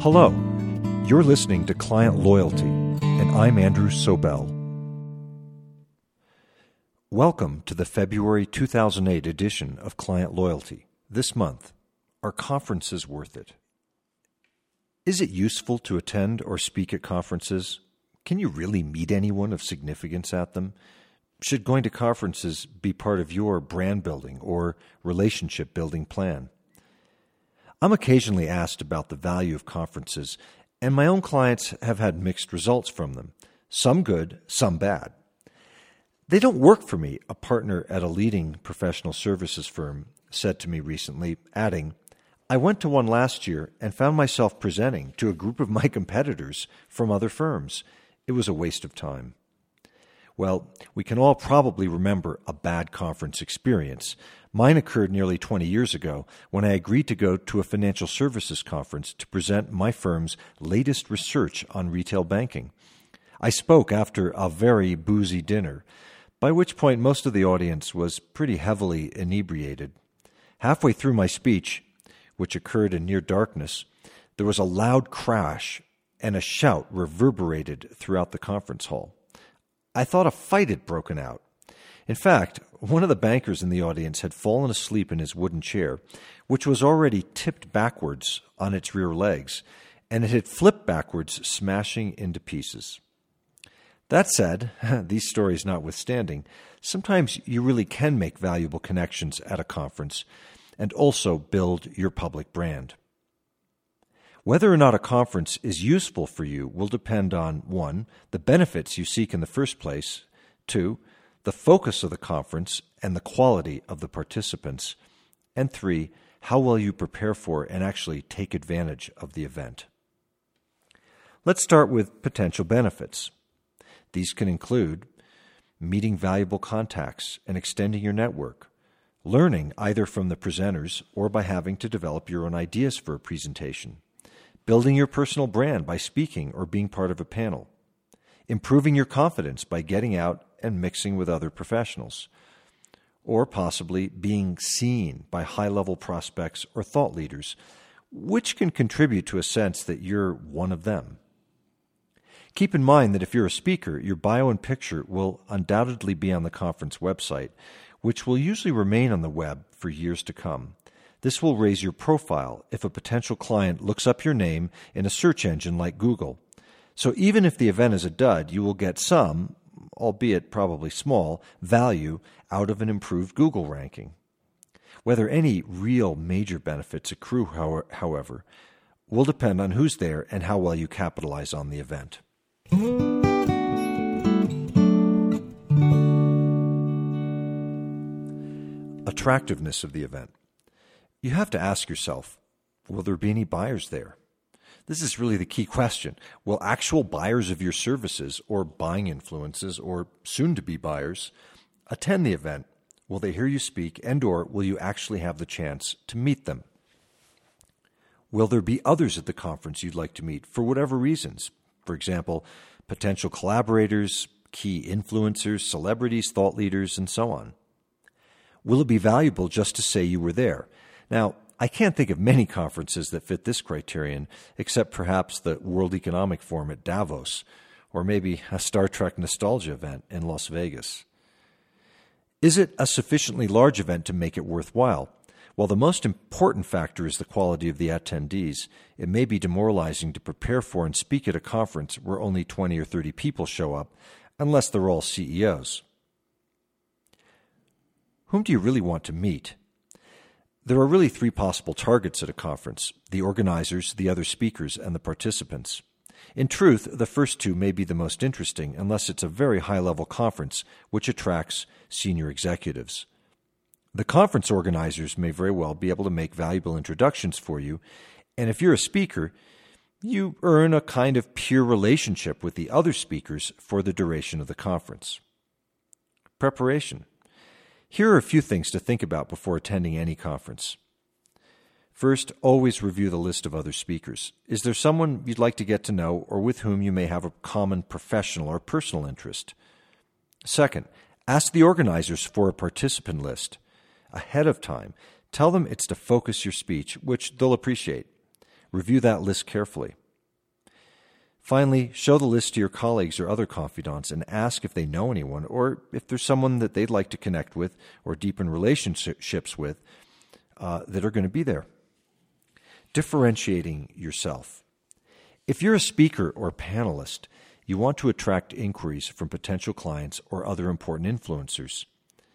Hello, you're listening to Client Loyalty, and I'm Andrew Sobel. Welcome to the February 2008 edition of Client Loyalty. This month, are conferences worth it? Is it useful to attend or speak at conferences? Can you really meet anyone of significance at them? Should going to conferences be part of your brand building or relationship building plan? I'm occasionally asked about the value of conferences, and my own clients have had mixed results from them, some good, some bad. They don't work for me, a partner at a leading professional services firm said to me recently, adding, I went to one last year and found myself presenting to a group of my competitors from other firms. It was a waste of time. Well, we can all probably remember a bad conference experience. Mine occurred nearly 20 years ago when I agreed to go to a financial services conference to present my firm's latest research on retail banking. I spoke after a very boozy dinner, by which point most of the audience was pretty heavily inebriated. Halfway through my speech, which occurred in near darkness, there was a loud crash and a shout reverberated throughout the conference hall. I thought a fight had broken out. In fact, one of the bankers in the audience had fallen asleep in his wooden chair, which was already tipped backwards on its rear legs, and it had flipped backwards, smashing into pieces. That said, these stories notwithstanding, sometimes you really can make valuable connections at a conference and also build your public brand. Whether or not a conference is useful for you will depend on 1. The benefits you seek in the first place, 2. The focus of the conference and the quality of the participants, and 3. How well you prepare for and actually take advantage of the event. Let's start with potential benefits. These can include meeting valuable contacts and extending your network, learning either from the presenters or by having to develop your own ideas for a presentation, building your personal brand by speaking or being part of a panel, improving your confidence by getting out and mixing with other professionals, or possibly being seen by high-level prospects or thought leaders, which can contribute to a sense that you're one of them. Keep in mind that if you're a speaker, your bio and picture will undoubtedly be on the conference website, which will usually remain on the web for years to come. This will raise your profile if a potential client looks up your name in a search engine like Google. So even if the event is a dud, you will get some, albeit probably small, value out of an improved Google ranking. Whether any real major benefits accrue, however, will depend on who's there and how well you capitalize on the event. Attractiveness of the event. You have to ask yourself, will there be any buyers there? This is really the key question. Will actual buyers of your services or buying influences or soon-to-be buyers attend the event? Will they hear you speak and/or will you actually have the chance to meet them? Will there be others at the conference you'd like to meet for whatever reasons? For example, potential collaborators, key influencers, celebrities, thought leaders, and so on. Will it be valuable just to say you were there? Now, I can't think of many conferences that fit this criterion, except perhaps the World Economic Forum at Davos, or maybe a Star Trek nostalgia event in Las Vegas. Is it a sufficiently large event to make it worthwhile? While the most important factor is the quality of the attendees, it may be demoralizing to prepare for and speak at a conference where only 20 or 30 people show up, unless they're all CEOs. Whom do you really want to meet? There are really 3 possible targets at a conference: the organizers, the other speakers, and the participants. In truth, the first 2 may be the most interesting unless it's a very high-level conference which attracts senior executives. The conference organizers may very well be able to make valuable introductions for you, and if you're a speaker, you earn a kind of peer relationship with the other speakers for the duration of the conference. Preparation. Here are a few things to think about before attending any conference. First, always review the list of other speakers. Is there someone you'd like to get to know or with whom you may have a common professional or personal interest? Second, ask the organizers for a participant list. Ahead of time, tell them it's to focus your speech, which they'll appreciate. Review that list carefully. Finally, show the list to your colleagues or other confidants and ask if they know anyone or if there's someone that they'd like to connect with or deepen relationships with that are going to be there. Differentiating yourself. If you're a speaker or panelist, you want to attract inquiries from potential clients or other important influencers.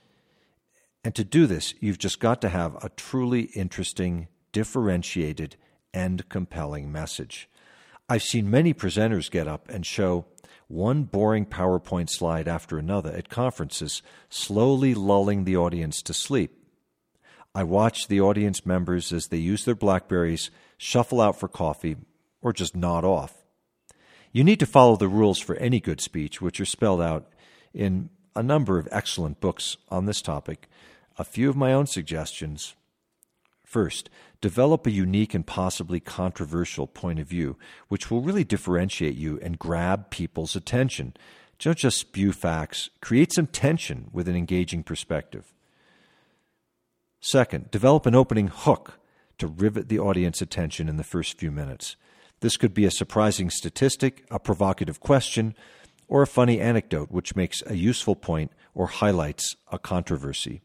And to do this, you've just got to have a truly interesting, differentiated, and compelling message. I've seen many presenters get up and show one boring PowerPoint slide after another at conferences, slowly lulling the audience to sleep. I watch the audience members as they use their BlackBerries, shuffle out for coffee, or just nod off. You need to follow the rules for any good speech, which are spelled out in a number of excellent books on this topic. A few of my own suggestions. First, develop a unique and possibly controversial point of view, which will really differentiate you and grab people's attention. Don't just spew facts. Create some tension with an engaging perspective. Second, develop an opening hook to rivet the audience attention in the first few minutes. This could be a surprising statistic, a provocative question, or a funny anecdote which makes a useful point or highlights a controversy.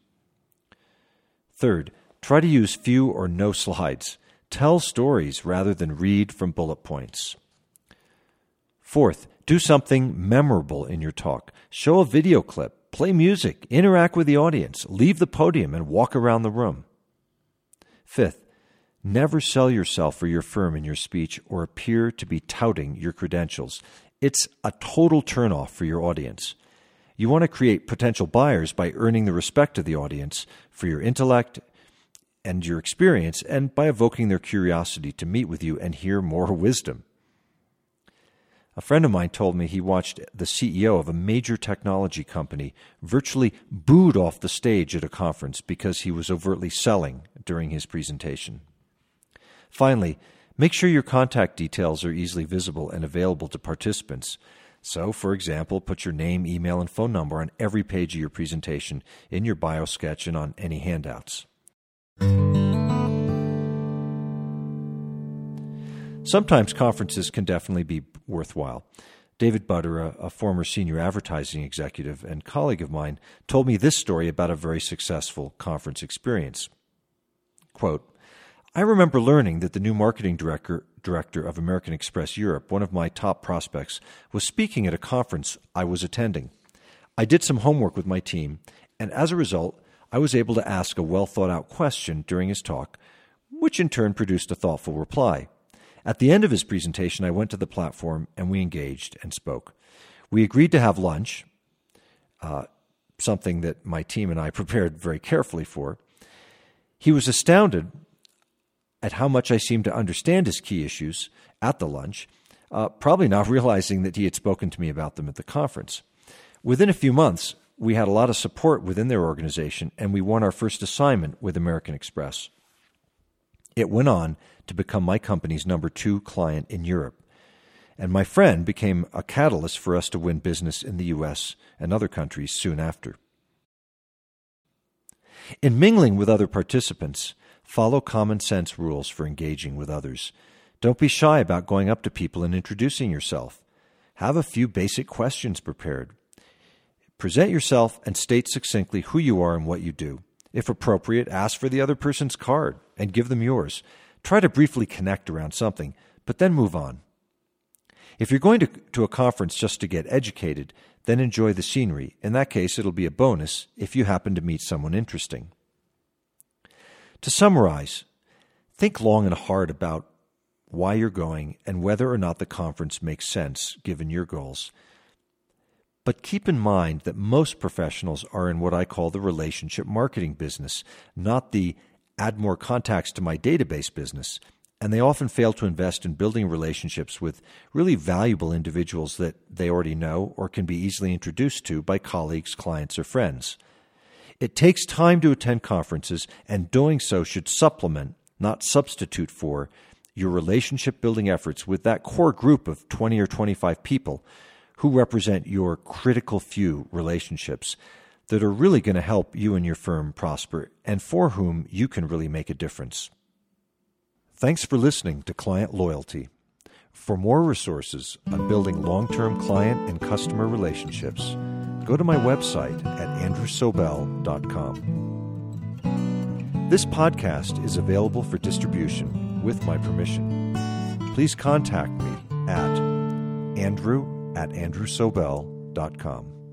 Third, try to use few or no slides. Tell stories rather than read from bullet points. Fourth, do something memorable in your talk. Show a video clip, play music, interact with the audience, leave the podium and walk around the room. Fifth, never sell yourself or your firm in your speech or appear to be touting your credentials. It's a total turnoff for your audience. You want to create potential buyers by earning the respect of the audience for your intellect and your experience and by evoking their curiosity to meet with you and hear more wisdom. A friend of mine told me he watched the CEO of a major technology company virtually booed off the stage at a conference because he was overtly selling during his presentation. Finally, make sure your contact details are easily visible and available to participants. So, for example, put your name, email, and phone number on every page of your presentation, in your bio sketch, and on any handouts. Sometimes conferences can definitely be worthwhile. David Butter, a former senior advertising executive and colleague of mine, told me this story about a very successful conference experience. Quote, I remember learning that the new marketing director of American Express Europe, one of my top prospects, was speaking at a conference I was attending. I did some homework with my team, and as a result, I was able to ask a well-thought-out question during his talk, which in turn produced a thoughtful reply. At the end of his presentation, I went to the platform and we engaged and spoke. We agreed to have lunch, something that my team and I prepared very carefully for. He was astounded at how much I seemed to understand his key issues at the lunch, probably not realizing that he had spoken to me about them at the conference. Within a few months, we had a lot of support within their organization, and we won our first assignment with American Express. It went on to become my company's number 2 client in Europe, and my friend became a catalyst for us to win business in the U.S. and other countries soon after. In mingling with other participants, follow common sense rules for engaging with others. Don't be shy about going up to people and introducing yourself. Have a few basic questions prepared. Present yourself and state succinctly who you are and what you do. If appropriate, ask for the other person's card and give them yours. Try to briefly connect around something, but then move on. If you're going to a conference just to get educated, then enjoy the scenery. In that case, it'll be a bonus if you happen to meet someone interesting. To summarize, think long and hard about why you're going and whether or not the conference makes sense given your goals. But keep in mind that most professionals are in what I call the relationship marketing business, not the add more contacts to my database business, and they often fail to invest in building relationships with really valuable individuals that they already know or can be easily introduced to by colleagues, clients, or friends. It takes time to attend conferences, and doing so should supplement, not substitute for, your relationship-building efforts with that core group of 20 or 25 people who represent your critical few relationships that are really going to help you and your firm prosper and for whom you can really make a difference. Thanks for listening to Client Loyalty. For more resources on building long-term client and customer relationships, go to my website at andrewsobel.com. This podcast is available for distribution with my permission. Please contact me at andrew@andrewsobel.com.